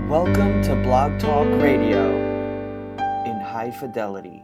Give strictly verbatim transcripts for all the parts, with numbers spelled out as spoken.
Welcome to Blog Talk Radio in high fidelity.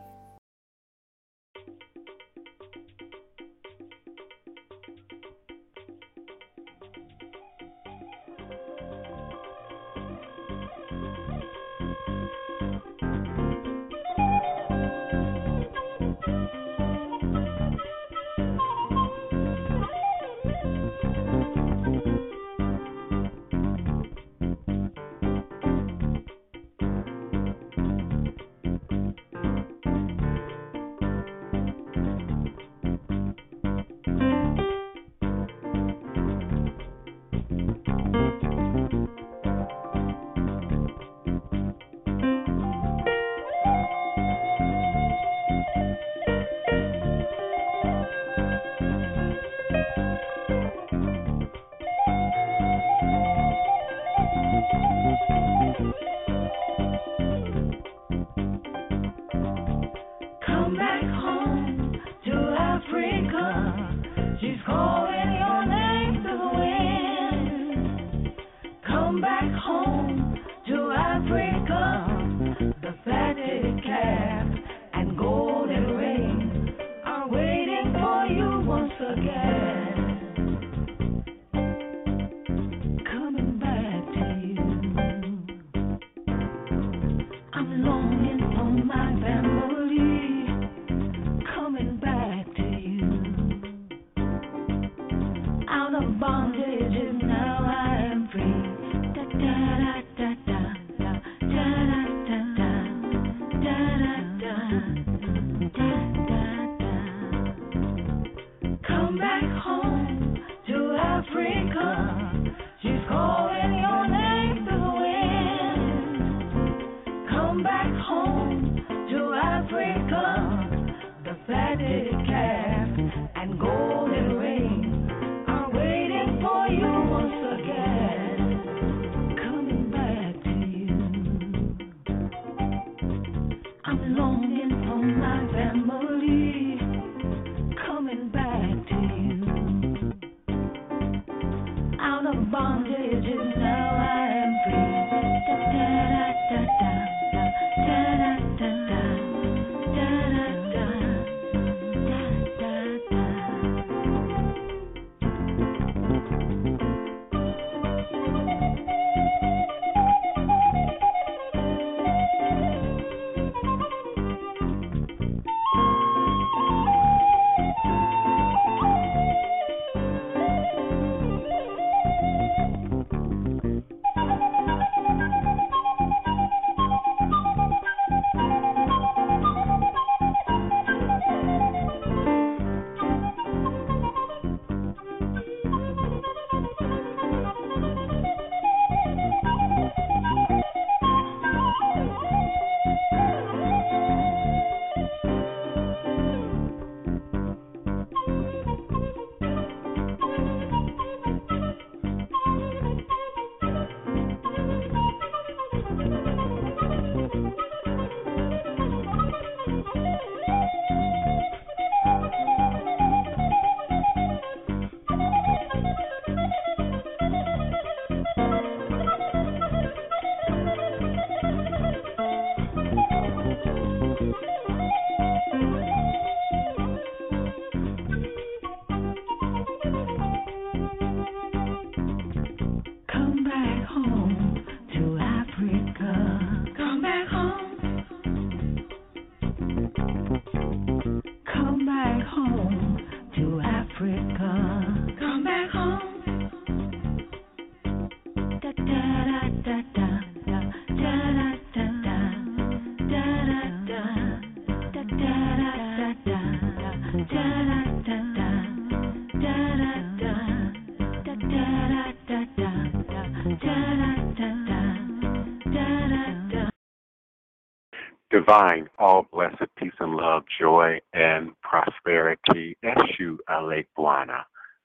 Divine, all blessed peace and love, joy and prosperity. Eshu Alekwana,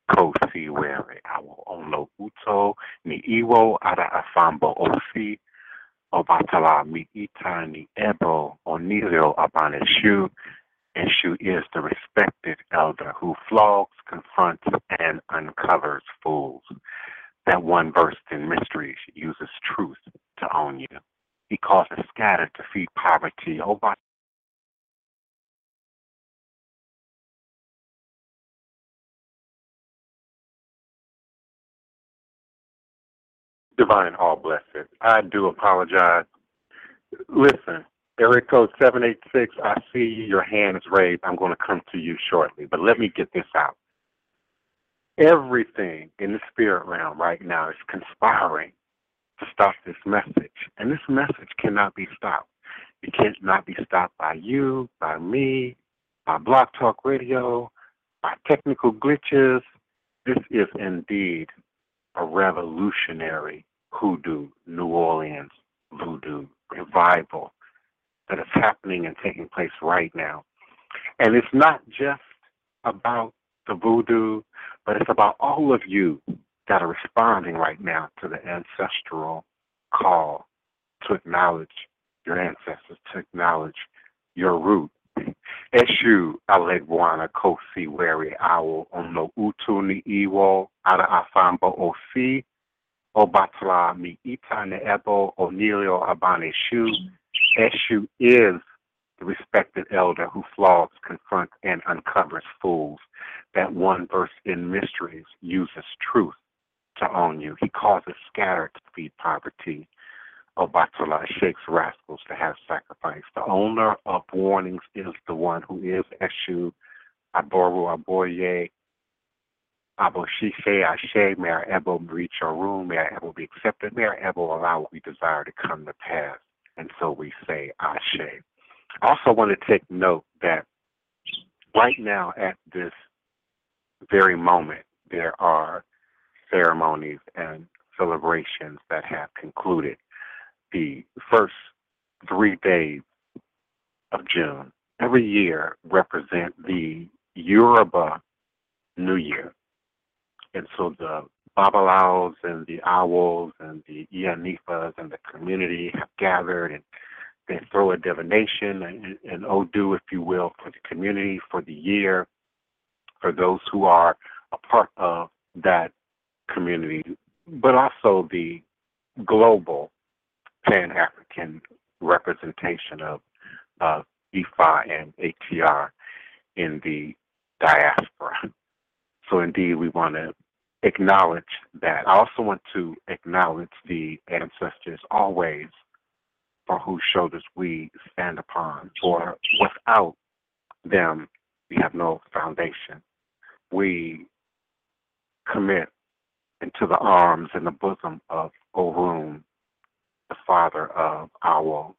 Kosi Were, Awo Ono Uto, Ni Iwo Ada Afambo Osi, Obatala Mi Ita Ni Ebo, Onilio Abaneshu. Eshu is the respected elder who flogs, confronts, and uncovers fools. That one versed in mysteries uses truth to to own you. He causes scatter to feed poverty. Oh, my divine, all blessed. I do apologize. Listen, area code seven eight six, I see you. Your hand is raised. I'm going to come to you shortly. But let me get this out. Everything in the spirit realm right now is conspiring to stop this message. And this message cannot be stopped. It cannot be stopped by you, by me, by Blog Talk Radio, by technical glitches. This is indeed a revolutionary hoodoo, New Orleans voodoo revival that is happening and taking place right now. And it's not just about the voodoo, but it's about all of you that are responding right now to the ancestral call to acknowledge your ancestors, to acknowledge your root. Eshu Alegwana Kosi Weri Awo Ono Utu Ni Iwo Ada Afambo Osi Obatla Mi Ita Ne Ebo Onilio Abane Shu. Eshu is the respected elder who flaws, confronts, and uncovers fools. That one verse in Mysteries uses truth to own you. He causes scatter to feed poverty. Obatala shakes rascals to have sacrifice. The owner of warnings is the one who is Eshu Aboru Aboye Abo Shishe Ashe. May our Ebo reach our room. May our Ebo be accepted. May our Ebo allow what we desire to come to pass. And so we say Ashe. I also want to take note that right now at this very moment, there are ceremonies and celebrations that have concluded. The first three days of June every year represent the Yoruba New Year. And so the Babalaos and the Owls and the Ianifas and the community have gathered and they throw a divination and an Odu, if you will, for the community, for the year, for those who are a part of that community, but also the global Pan-African representation of, of Ifa and A T R in the diaspora. So indeed, we want to acknowledge that. I also want to acknowledge the ancestors always for whose shoulders we stand upon. For without them, we have no foundation. We commit into the arms and the bosom of Orun, the father of our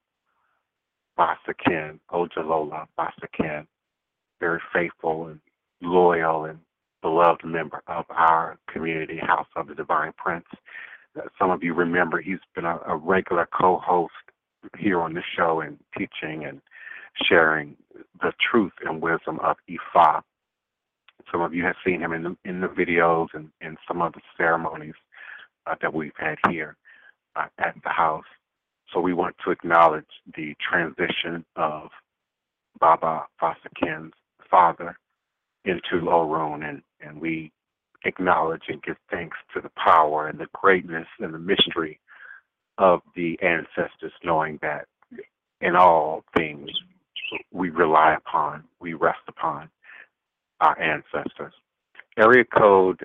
Basakin, Ojalola Basakin, very faithful and loyal and beloved member of our community, House of the Divine Prince. Some of you remember he's been a, a regular co-host here on this show and teaching and sharing the truth and wisdom of Ifa. Some of you have seen him in the, in the videos and in some of the ceremonies uh, that we've had here uh, at the house. So we want to acknowledge the transition of Baba Fasakin's father into Orun, and, and we acknowledge and give thanks to the power and the greatness and the mystery of the ancestors, knowing that in all things we rely upon, we rest upon our ancestors. Area code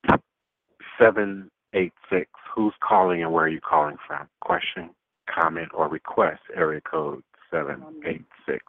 seven eight six, who's calling and where are you calling from? Question, comment, or request, area code seven eight six.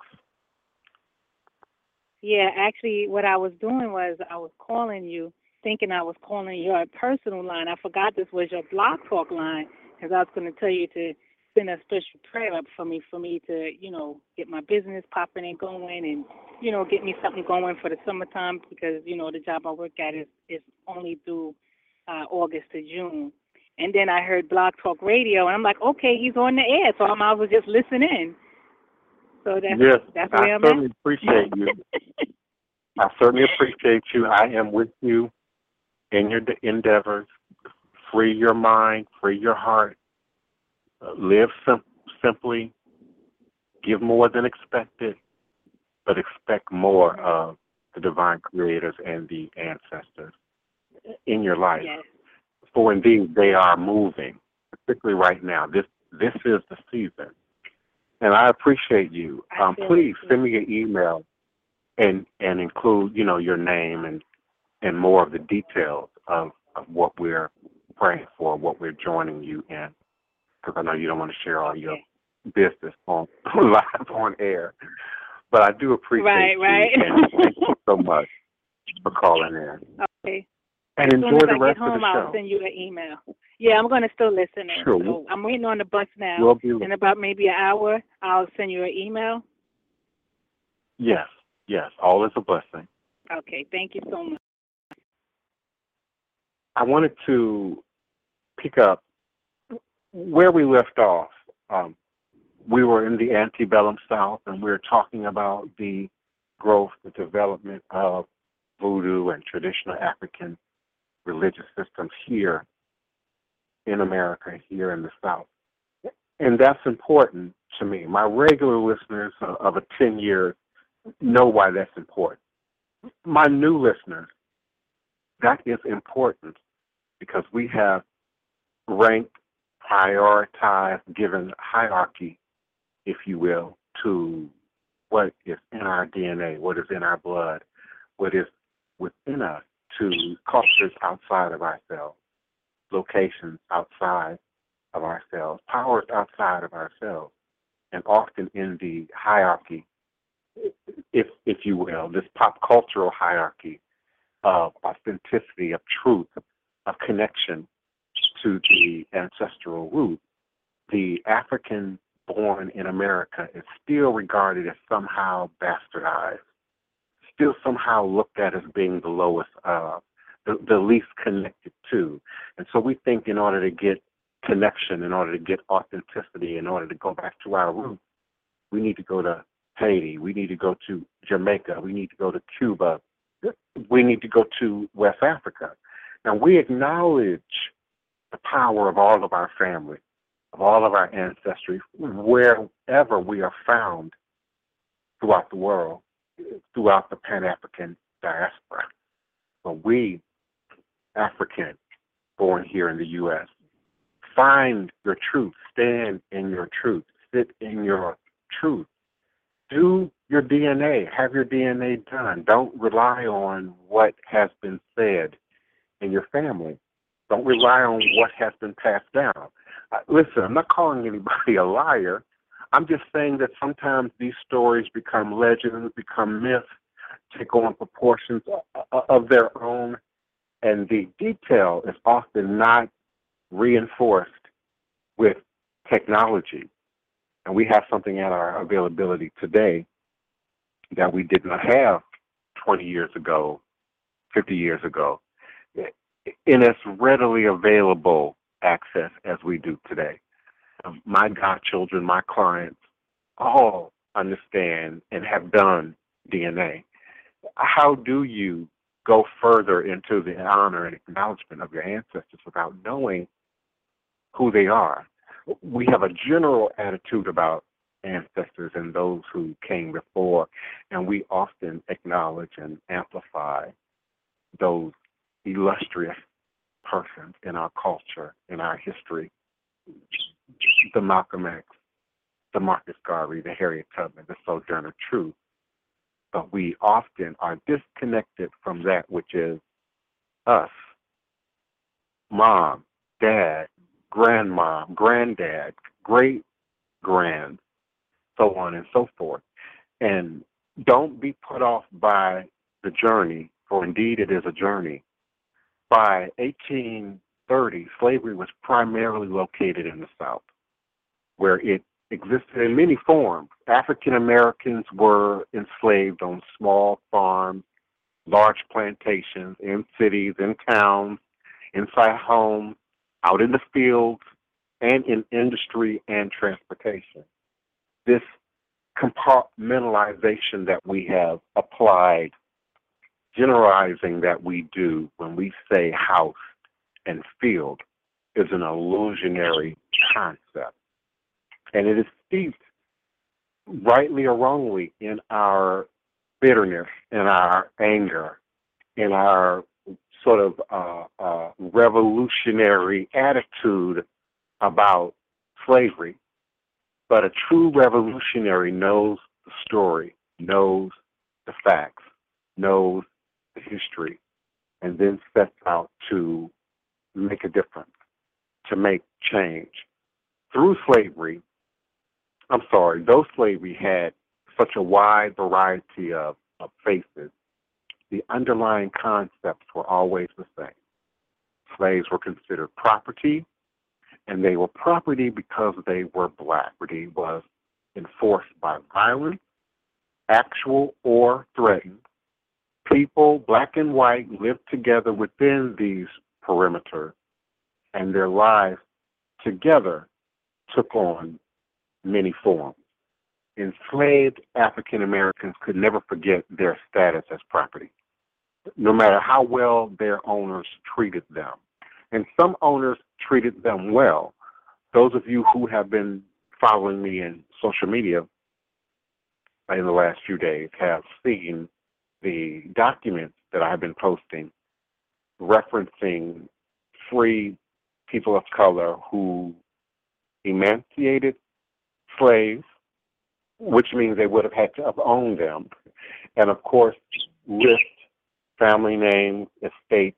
Yeah, actually what I was doing was I was calling you thinking I was calling your personal line. I forgot this was your Blog Talk line because I was going to tell you to send a special prayer up for me, for me to, you know, get my business popping and going and, you know, get me something going for the summertime because, you know, the job I work at is, is only through uh, August to June. And then I heard Blog Talk Radio, and I'm like, okay, he's on the air, so I might as well just listen in. So that's, yes, that's where I I'm certainly at. appreciate you. I certainly appreciate you. I am with you in your endeavors. Free your mind, free your heart. Uh, live sim- simply. Give more than expected, but expect more of the divine creators and the ancestors in your life. Yes. For indeed, they are moving, particularly right now. This This is the season. And I appreciate you. Um, please send me an email and, and include, you know, your name and, and more of the details of, of what we're praying for, what we're joining you in. Because I know you don't want to share all okay. your business on live on air. But I do appreciate right, you. Right, right. Thank you so much for calling in. Okay. And as enjoy soon as the I rest get home, of the I'll show. send you an email. Yeah, I'm going to still listen in. Sure. So I'm waiting on the bus now. We'll be in about maybe an hour, I'll send you an email. Yes, yes. All is a blessing. Okay, thank you so much. I wanted to pick up where we left off. Um, we were in the antebellum South, and we were talking about the growth, the development of voodoo and traditional African religious systems here in America, here in the South. And that's important to me. My regular listeners of a ten years know why that's important. My new listeners, that is important because we have ranked, prioritized, given hierarchy, if you will, to what is in our D N A, what is in our blood, what is within us, to cultures outside of ourselves, locations outside of ourselves, powers outside of ourselves, and often in the hierarchy, if if you will, this pop cultural hierarchy of authenticity, of truth, of connection to the ancestral root, the African born in America is still regarded as somehow bastardized, still somehow looked at as being the lowest of, the, the least connected to. And so we think in order to get connection, in order to get authenticity, in order to go back to our roots, we need to go to Haiti, we need to go to Jamaica, we need to go to Cuba, we need to go to West Africa. Now, we acknowledge the power of all of our family, of all of our ancestry, wherever we are found throughout the world, throughout the Pan-African diaspora. But we, African, born here in the U S, find your truth, stand in your truth, sit in your truth. Do your D N A, have your D N A done. Don't rely on what has been said in your family. Don't rely on what has been passed down. Uh, listen, I'm not calling anybody a liar. I'm just saying that sometimes these stories become legends, become myths, take on proportions of their own, and the detail is often not reinforced with technology. And we have something at our availability today that we did not have twenty years ago, fifty years ago, in as readily available access as we do today. Um, my godchildren, my clients, all understand and have done D N A. How do you go further into the honor and acknowledgement of your ancestors without knowing who they are? We have a general attitude about ancestors and those who came before, and we often acknowledge and amplify those illustrious persons in our culture, in our history, the Malcolm X, the Marcus Garvey, the Harriet Tubman, the Sojourner Truth. But we often are disconnected from that which is us, mom, dad, grandmom, granddad, great-grand, so on and so forth. And don't be put off by the journey, for indeed it is a journey. By eighteen thirty, slavery was primarily located in the South, where it existed in many forms. African Americans were enslaved on small farms, large plantations, in cities, in towns, inside homes, out in the fields, and in industry and transportation. This compartmentalization that we have applied, generalizing that we do when we say house and field, is an illusionary concept. And it is steeped, rightly or wrongly, in our bitterness, in our anger, in our sort of uh, uh, revolutionary attitude about slavery, but a true revolutionary knows the story, knows the facts, knows the history, and then sets out to make a difference, to make change. Through slavery, I'm sorry, though slavery had such a wide variety of, of faces, the underlying concepts were always the same. Slaves were considered property, and they were property because they were black. Property was enforced by violence, actual or threatened. People, black and white, lived together within these perimeters, and their lives together took on many forms. Enslaved African Americans could never forget their status as property, no matter how well their owners treated them. And some owners treated them well. Those of you who have been following me in social media in the last few days have seen the documents that I have been posting referencing free people of color who emancipated slaves, which means they would have had to have owned them, and of course list family names, estates,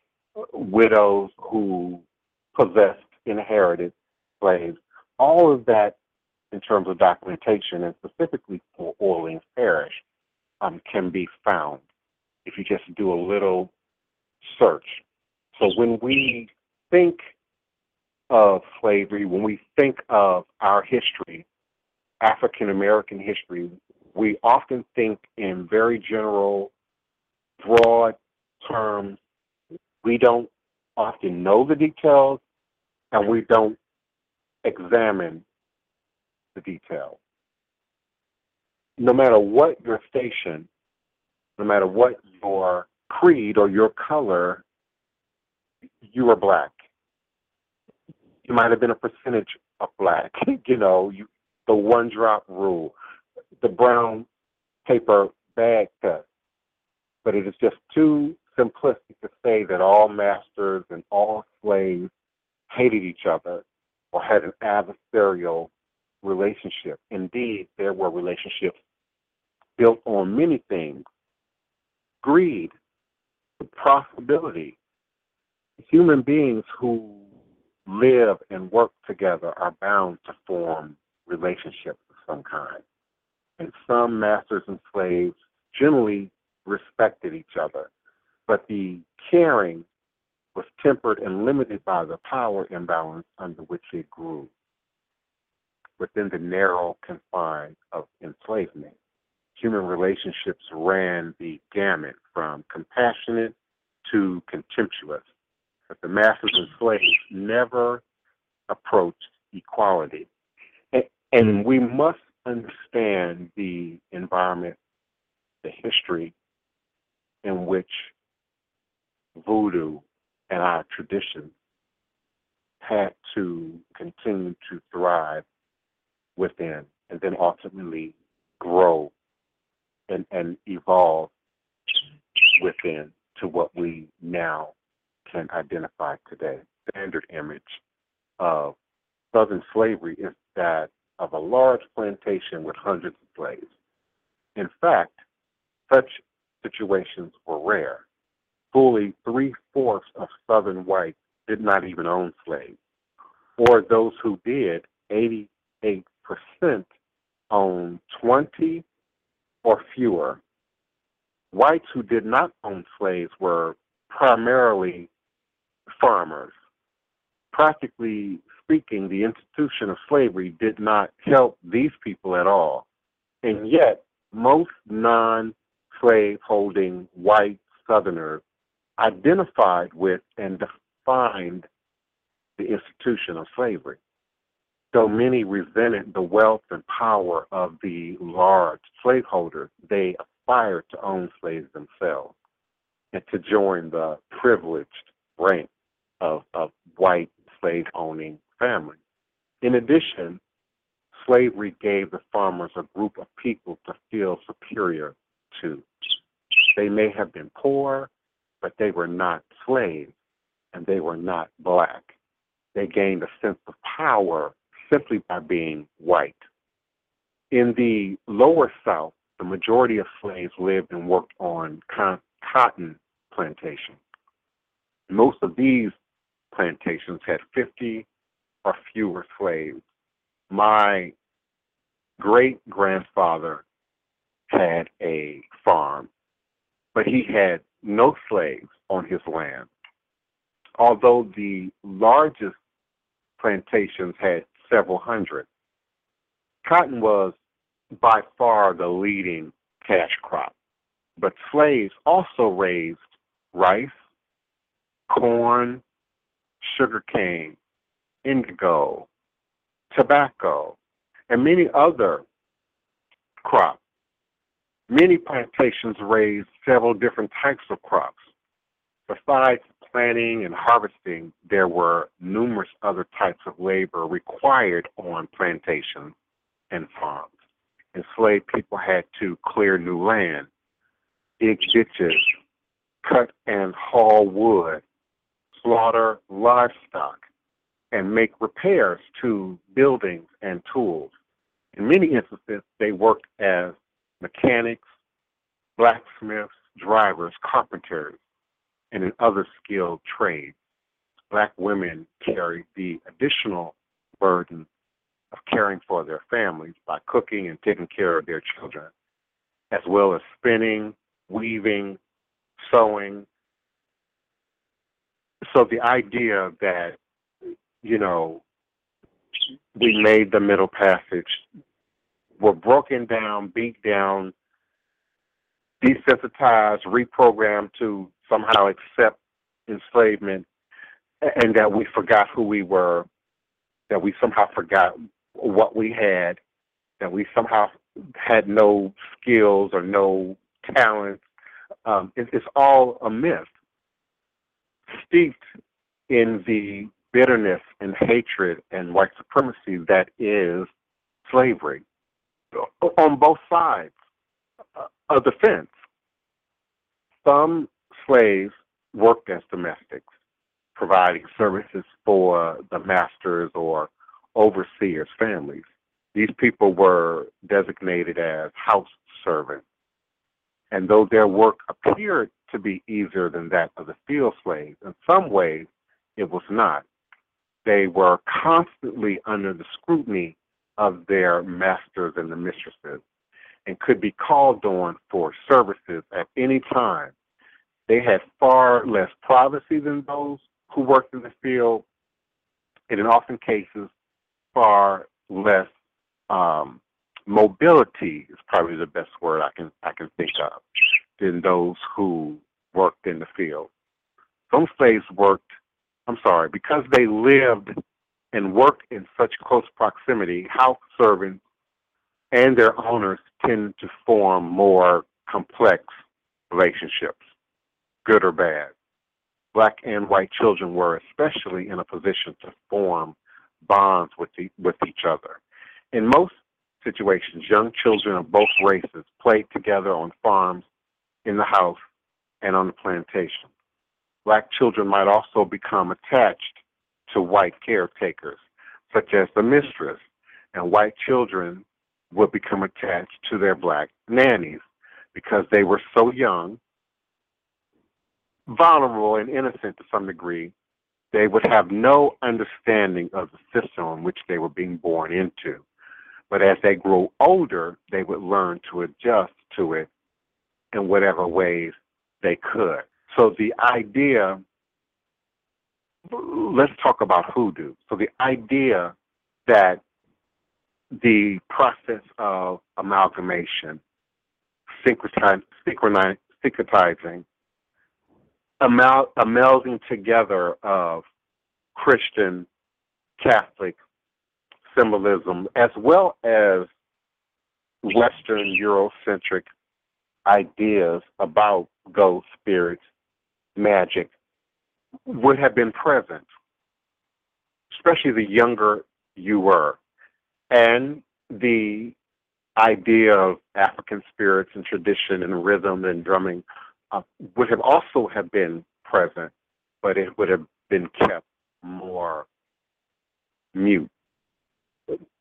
widows who possessed, inherited slaves. All of that in terms of documentation, and specifically for Orleans Parish, um, can be found if you just do a little search. So when we think of slavery, when we think of our history, African American history, we often think in very general, broad terms. We don't often know the details, and we don't examine the details. No matter what your station, no matter what your creed or your color, you are black. You might have been a percentage of black, you know, you, the one drop rule, the brown paper bag test. But it is just too simplistic to say that all masters and all slaves hated each other or had an adversarial relationship. Indeed, there were relationships built on many things: greed, profitability. Human beings who live and work together are bound to form relationships of some kind. And some masters and slaves generally respected each other, but the caring was tempered and limited by the power imbalance under which it grew within the narrow confines of enslavement. Human relationships ran the gamut from compassionate to contemptuous, but the masters and slaves never approached equality. And, and we must understand the environment, the history in which voodoo and our traditions had to continue to thrive within, and then ultimately grow and, and evolve within to what we now can identify today. The standard image of Southern slavery is that of a large plantation with hundreds of slaves. In fact, such situations were rare. Fully three-fourths of Southern whites did not even own slaves, or those who did, eighty-eight percent owned twenty or fewer. Whites who did not own slaves were primarily farmers. Practically speaking, the institution of slavery did not help these people at all. And yet, most non-slave holding white Southerners identified with and defined the institution of slavery. Though many resented the wealth and power of the large slaveholders, they aspired to own slaves themselves and to join the privileged rank of, of white slave-owning families. In addition, slavery gave the farmers a group of people to feel superior to. They may have been poor, but they were not slaves, and they were not black. They gained a sense of power simply by being white. In the lower South, the majority of slaves lived and worked on con- cotton plantations. Most of these plantations had fifty or fewer slaves. My great-grandfather had a farm, but he had no slaves on his land. Although the largest plantations had several hundred, cotton was by far the leading cash crop. But slaves also raised rice, corn, sugarcane, indigo, tobacco, and many other crops. Many plantations raised several different types of crops. Besides planting and harvesting, there were numerous other types of labor required on plantations and farms. Enslaved people had to clear new land, dig ditches, cut and haul wood, slaughter livestock, and make repairs to buildings and tools. In many instances, they worked as mechanics, blacksmiths, drivers, carpenters, and in other skilled trades. Black women carried the additional burden of caring for their families by cooking and taking care of their children, as well as spinning, weaving, sewing. So the idea that, you know, we made the Middle Passage, were broken down, beat down, desensitized, reprogrammed to somehow accept enslavement, and that we forgot who we were, that we somehow forgot what we had, that we somehow had no skills or no talent. Um, it, it's all a myth, steeped in the bitterness and hatred and white supremacy that is slavery on both sides of the fence. Some slaves worked as domestics, providing services for the masters or overseers' families. These people were designated as house servants. And though their work appeared to be easier than that of the field slaves, in some ways it was not. They were constantly under the scrutiny of their masters and the mistresses and could be called on for services at any time. They had far less privacy than those who worked in the field, and in often cases, far less um, mobility is probably the best word I can I can think of than those who worked in the field. Some slaves worked, I'm sorry, because they lived and worked in such close proximity, house servants and their owners tend to form more complex relationships, good or bad. Black and white children were especially in a position to form bonds with the, with each other. In most situations, young children of both races played together on farms, in the house, and on the plantation. Black children might also become attached to white caretakers, such as the mistress, and white children would become attached to their black nannies because they were so young, vulnerable and innocent to some degree. They would have no understanding of the system in which they were being born into. But as they grow older, they would learn to adjust to it in whatever ways they could. So the idea, let's talk about hoodoo. So the idea that the process of amalgamation, synchretiz- synchroni- syncretizing, amal- a melding together of Christian, Catholic symbolism, as well as Western Eurocentric ideas about ghosts, spirits, magic, would have been present, especially the younger you were. And the idea of African spirits and tradition and rhythm and drumming uh, would have also have been present, but it would have been kept more mute.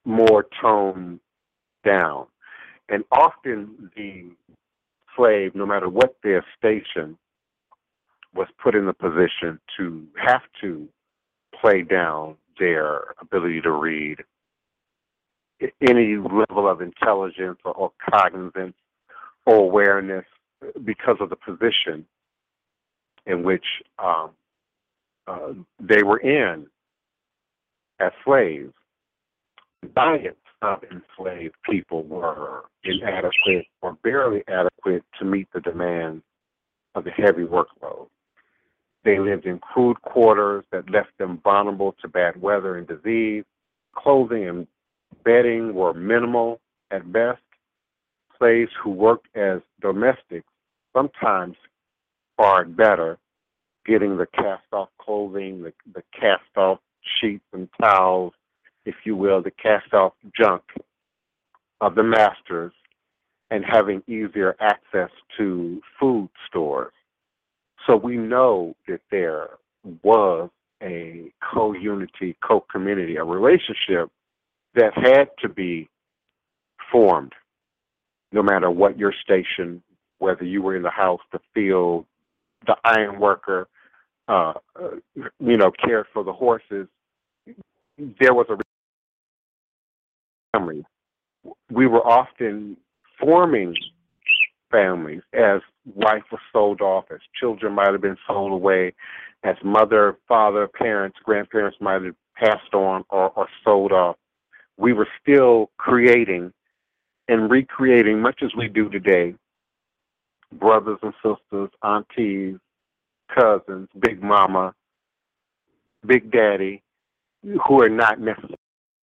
more toned down. And often the slave, no matter what their station, was put in the position to have to play down their ability to read, any level of intelligence or, or cognizance or awareness, because of the position in which um, uh, they were in as slaves. Diets of enslaved people were inadequate or barely adequate to meet the demands of the heavy workload. They lived in crude quarters that left them vulnerable to bad weather and disease. Clothing and bedding were minimal at best. Slaves who worked as domestics sometimes fared better, getting the cast-off clothing, the, the cast-off sheets and towels, if you will, the cast-off junk of the masters, and having easier access to food stores. So we know that there was a co-unity, co-community, a relationship that had to be formed, no matter what your station, whether you were in the house, the field, the iron worker, uh, you know, cared for the horses. There was a family. We were often forming families as wife was sold off, as children might have been sold away, as mother, father, parents, grandparents might have passed on or, or sold off. We were still creating and recreating, much as we do today, brothers and sisters, aunties, cousins, big mama, big daddy, who are not necessarily,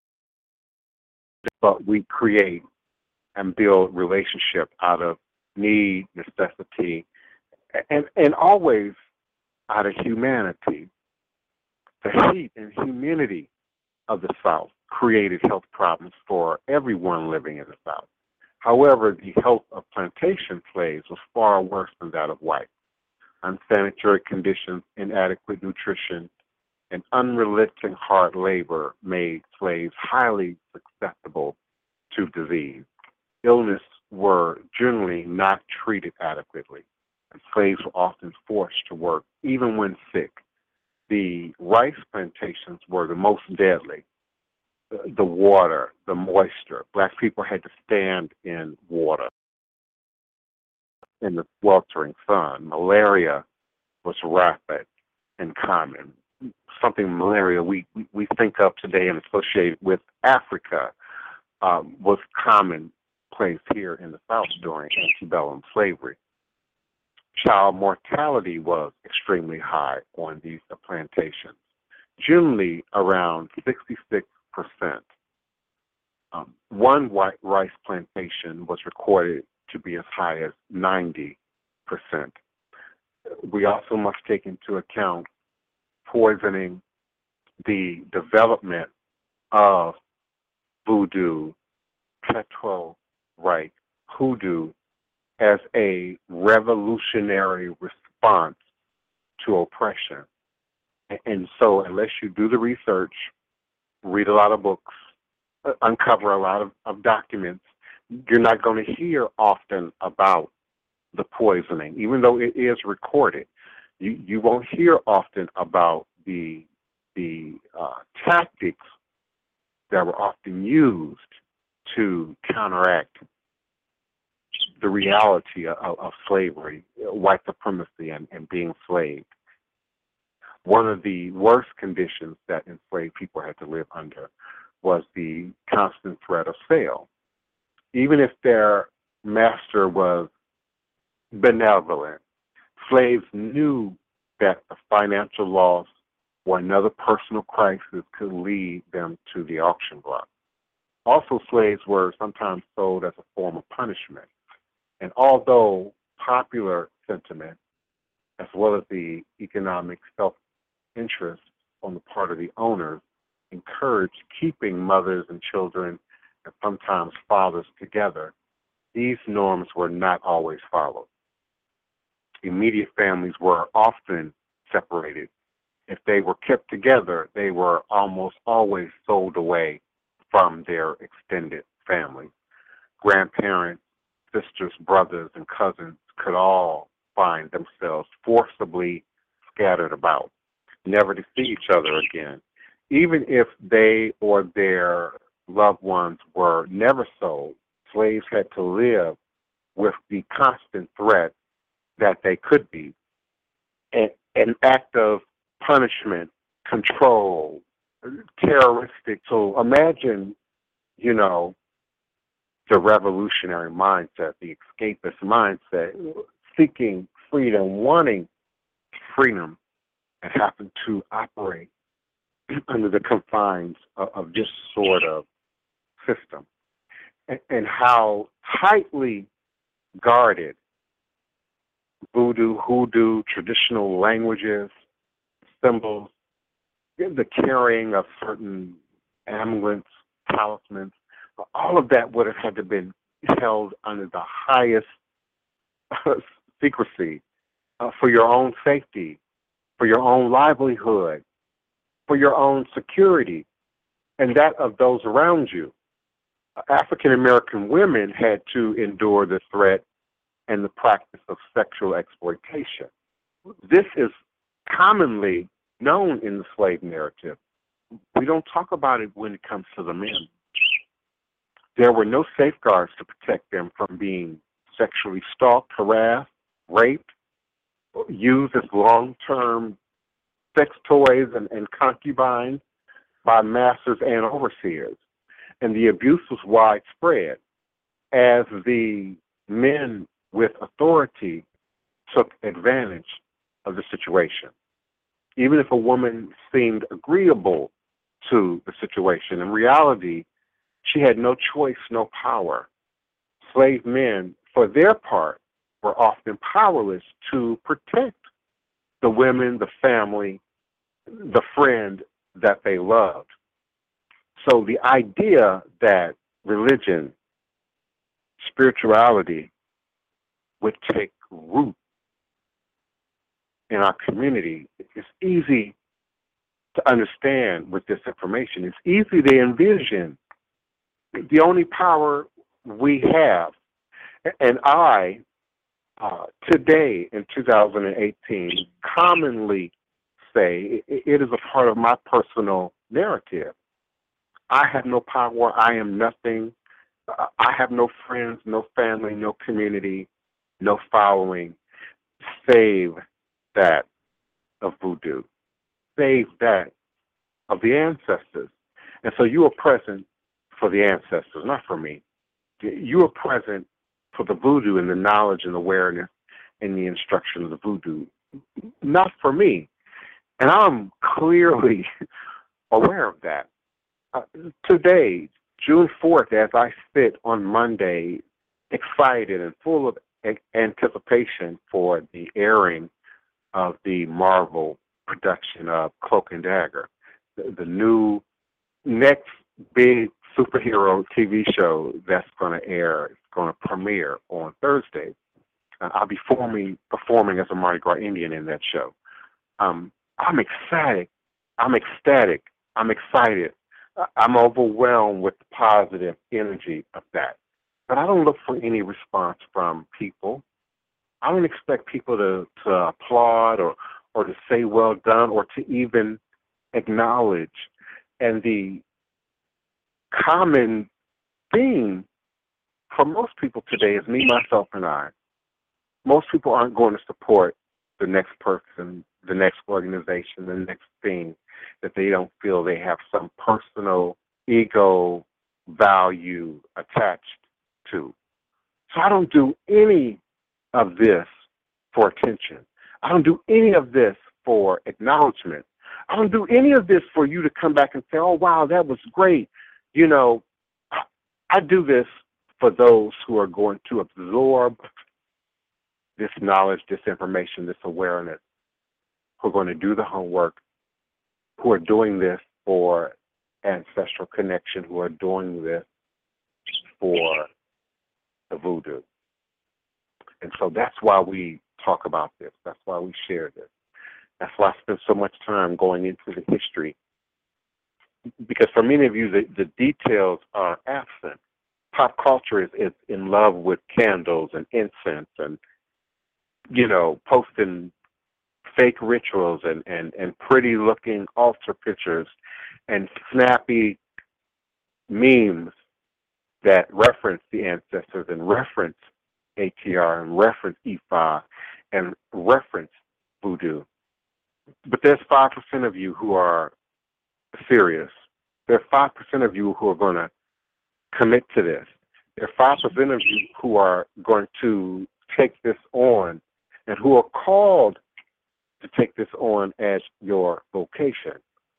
but we create and build relationship out of need, necessity, and, and always out of humanity. The heat and humidity of the South created health problems for everyone living in the South. However, the health of plantation slaves was far worse than that of whites. Unsanitary conditions, inadequate nutrition, and unrelenting hard labor made slaves highly susceptible to disease. Illness were generally not treated adequately, and slaves were often forced to work even when sick. The rice plantations were the most deadly. The water, the moisture. Black people had to stand in water, in the sweltering sun. Malaria was rapid and common. Something malaria we, we, we think of today and associate with Africa um, was commonplace here in the South during antebellum slavery. Child mortality was extremely high on these plantations, generally around sixty-six percent. Um, one white rice plantation was recorded to be as high as ninety percent. We also must take into account poisoning, the development of voodoo, Petro right, hoodoo, as a revolutionary response to oppression. And so unless you do the research, read a lot of books, uncover a lot of, of documents, you're not going to hear often about the poisoning, even though it is recorded. You, you won't hear often about the, the uh, tactics that were often used to counteract the reality of, of slavery, white supremacy, and, and being enslaved. One of the worst conditions that enslaved people had to live under was the constant threat of sale. Even if their master was benevolent, slaves knew that a financial loss or another personal crisis could lead them to the auction block. Also, slaves were sometimes sold as a form of punishment. And although popular sentiment, as well as the economic self-interest on the part of the owners, encouraged keeping mothers and children and sometimes fathers together, these norms were not always followed. Immediate families were often separated. If they were kept together, they were almost always sold away from their extended family. Grandparents, sisters, brothers, and cousins could all find themselves forcibly scattered about, never to see each other again. Even if they or their loved ones were never sold, slaves had to live with the constant threat that they could be. An, an act of punishment, control, terroristic. So imagine, you know, the revolutionary mindset, the escapist mindset, seeking freedom, wanting freedom, and happen to operate under the confines of, of this sort of system, and, and how tightly guarded voodoo, hoodoo, traditional languages, symbols, the carrying of certain amulets, talismans, all of that would have had to been held under the highest uh, secrecy uh, for your own safety, for your own livelihood, for your own security, and that of those around you. African American women had to endure the threat and the practice of sexual exploitation. This is commonly known in the slave narrative. We don't talk about it when it comes to the men. There were no safeguards to protect them from being sexually stalked, harassed, raped, used as long-term sex toys and, and concubines by masters and overseers. And the abuse was widespread as the men with authority took advantage of the situation. Even if a woman seemed agreeable to the situation, in reality, she had no choice, no power. Slave men, for their part, were often powerless to protect the women, the family, the friend that they loved. So the idea that religion, spirituality would take root in our community is easy to understand with this information. It's easy to envision the only power we have. And I, uh, today in two thousand eighteen, commonly say it is a part of my personal narrative. I have no power. I am nothing. Uh, I have no friends, no family, no community, no following, save that of voodoo, save that of the ancestors. And so you are present for the ancestors, not for me. You are present for the voodoo and the knowledge and awareness and the instruction of the voodoo, not for me. And I'm clearly aware of that. Uh, today, June fourth, as I sit on Monday, excited and full of a- anticipation for the airing of the Marvel production of Cloak and Dagger, the, the new next big superhero T V show that's going to air. It's going to premiere on Thursday. Uh, I'll be forming, performing as a Mardi Gras Indian in that show. Um, I'm ecstatic. I'm ecstatic. I'm excited. I'm overwhelmed with the positive energy of that. But I don't look for any response from people. I don't expect people to, to applaud or, or to say well done or to even acknowledge. And the common theme for most people today is me, myself, and I. Most people aren't going to support the next person, the next organization, the next thing that they don't feel they have some personal ego value attached to. So I don't do any of this for attention. I don't do any of this for acknowledgement. I don't do any of this for you to come back and say, oh, wow, that was great. You know, I do this for those who are going to absorb this knowledge, this information, this awareness, who are going to do the homework, who are doing this for ancestral connection, who are doing this for the voodoo. And so that's why we talk about this. That's why we share this. That's why I spend so much time going into the history because for many of you, the, the details are absent. Pop culture is, is in love with candles and incense and, you know, posting fake rituals and, and, and pretty-looking altar pictures and snappy memes that reference the ancestors and reference A T R and reference Ifa and reference voodoo. But there's five percent of you who are serious. There are five percent of you who are going to commit to this. There are five percent of you who are going to take this on and who are called to take this on as your vocation.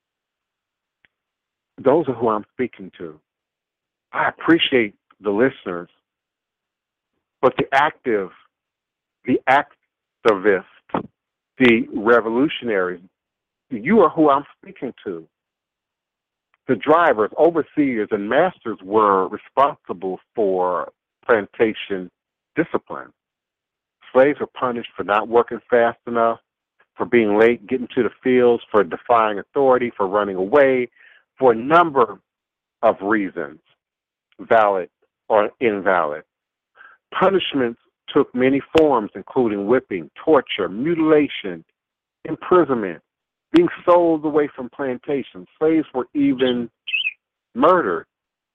Those are who I'm speaking to. I appreciate the listeners, but the active, the activists, the revolutionaries, you are who I'm speaking to. The drivers, overseers, and masters were responsible for plantation discipline. Slaves were punished for not working fast enough, for being late getting to the fields, for defying authority, for running away, for a number of reasons, valid or invalid. Punishments took many forms, including whipping, torture, mutilation, imprisonment, being sold away from plantations. Slaves were even murdered,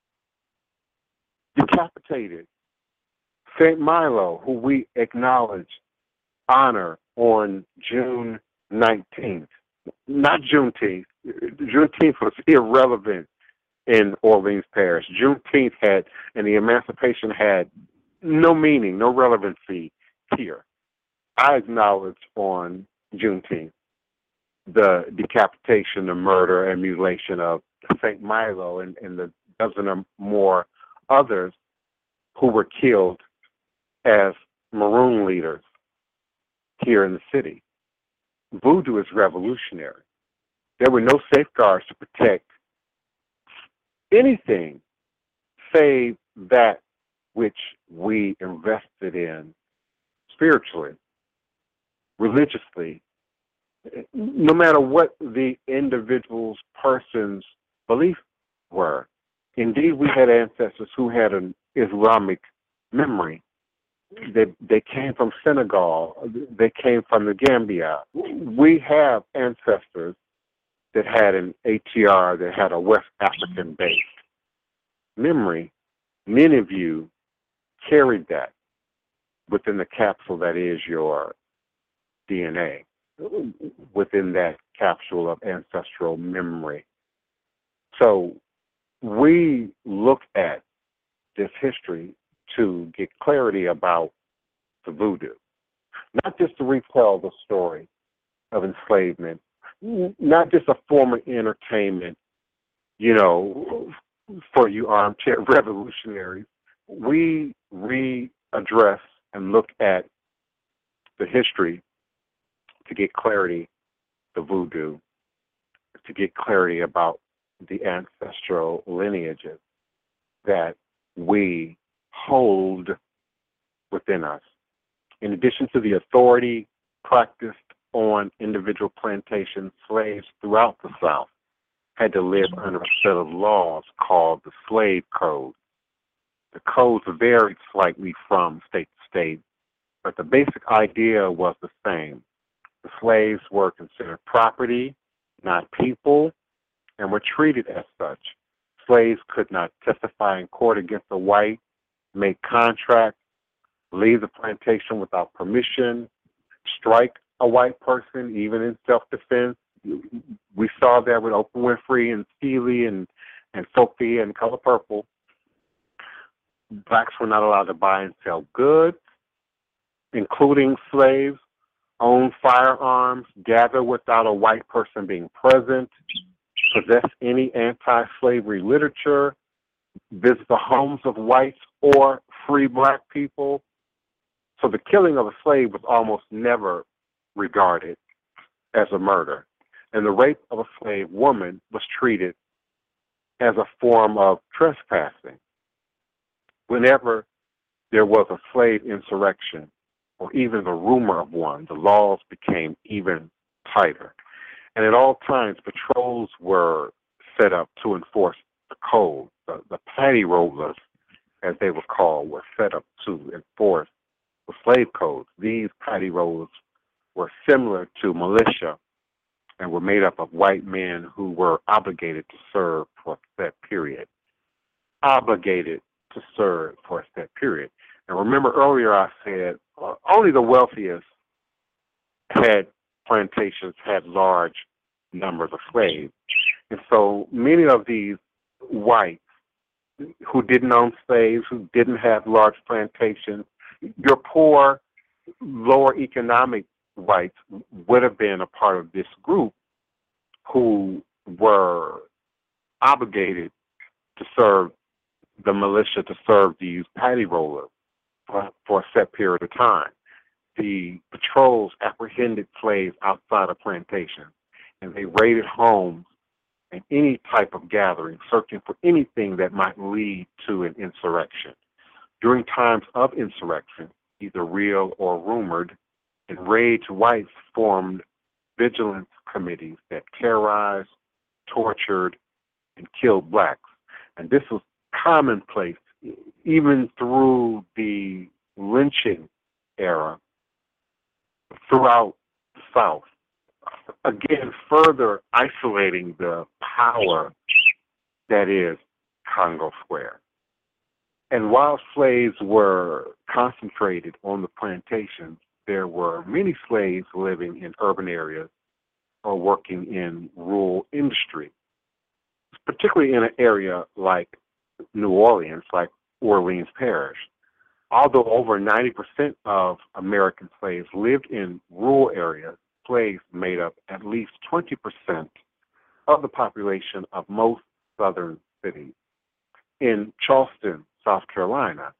decapitated. Saint Milo, who we acknowledge, honor on June nineteenth, not Juneteenth. Juneteenth was irrelevant in Orleans Parish. Juneteenth had, and the emancipation had no meaning, no relevancy here. I acknowledge on Juneteenth the decapitation, the murder, and mutilation of Saint Milo and, and the dozen or more others who were killed as Maroon leaders here in the city. Voodoo is revolutionary. There were no safeguards to protect anything save that which we invested in spiritually, religiously, no matter what the individual's person's beliefs were. Indeed, we had ancestors who had an Islamic memory. They they came from Senegal. They came from the Gambia. We have ancestors that had an A T R, that had a West African-based memory. Many of you carried that within the capsule that is your D N A, within that capsule of ancestral memory. So we look at this history to get clarity about the voodoo, not just to retell the story of enslavement, not just a form of entertainment, you know, for you armchair revolutionaries. We readdress and look at the history to get clarity, the voodoo, to get clarity about the ancestral lineages that we hold within us. In addition to the authority practiced on individual plantation, slaves throughout the South had to live under a set of laws called the Slave Code. The codes varied slightly from state to state, but the basic idea was the same. The slaves were considered property, not people, and were treated as such. Slaves could not testify in court against a white, make contracts, leave the plantation without permission, strike a white person, even in self-defense. We saw that with Oprah Winfrey and Steely and, and Sophia and Color Purple. Blacks were not allowed to buy and sell goods, including slaves, own firearms, gather without a white person being present, possess any anti-slavery literature, visit the homes of whites or free black people. So the killing of a slave was almost never regarded as a murder. And the rape of a slave woman was treated as a form of trespassing. Whenever there was a slave insurrection, or even the rumor of one, the laws became even tighter. And at all times, patrols were set up to enforce the code. The, the paddy rollers, as they were called, were set up to enforce the slave codes. These paddy rollers were similar to militia and were made up of white men who were obligated to serve for a set period. Obligated to serve for a set period. And remember earlier I said uh, only the wealthiest had plantations, had large numbers of slaves. And so many of these whites who didn't own slaves, who didn't have large plantations, your poor, lower economic whites would have been a part of this group who were obligated to serve the militia, to serve these paddy rollers for, for a set period of time. The patrols apprehended slaves outside of plantations, and they raided homes and any type of gathering, searching for anything that might lead to an insurrection. During times of insurrection, either real or rumored, enraged whites formed vigilance committees that terrorized, tortured, and killed blacks. And this was commonplace even through the lynching era throughout the South. Again, further isolating the power that is Congo Square. And while slaves were concentrated on the plantations, there were many slaves living in urban areas or working in rural industry, particularly in an area like New Orleans, like Orleans Parish. Although over ninety percent of American slaves lived in rural areas, slaves made up at least twenty percent of the population of most southern cities. In Charleston, South Carolina,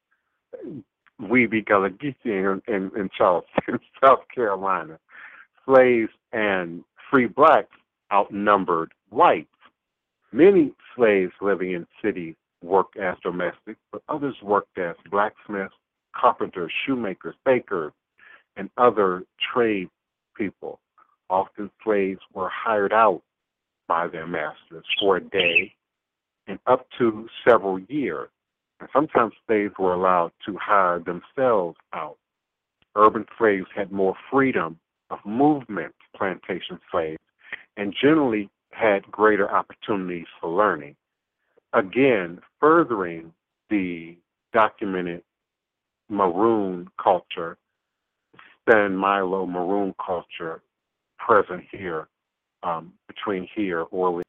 we be Galagiti in, in, in Charleston, South Carolina, slaves and free blacks outnumbered whites. Many slaves living in cities worked as domestics, but others worked as blacksmiths, carpenters, shoemakers, bakers, and other trade people. Often slaves were hired out by their masters for a day and up to several years. And sometimes slaves were allowed to hire themselves out. Urban slaves had more freedom of movement, plantation slaves, and generally had greater opportunities for learning. Again, furthering the documented maroon culture, San Milo maroon culture present here, um, between here, Orleans,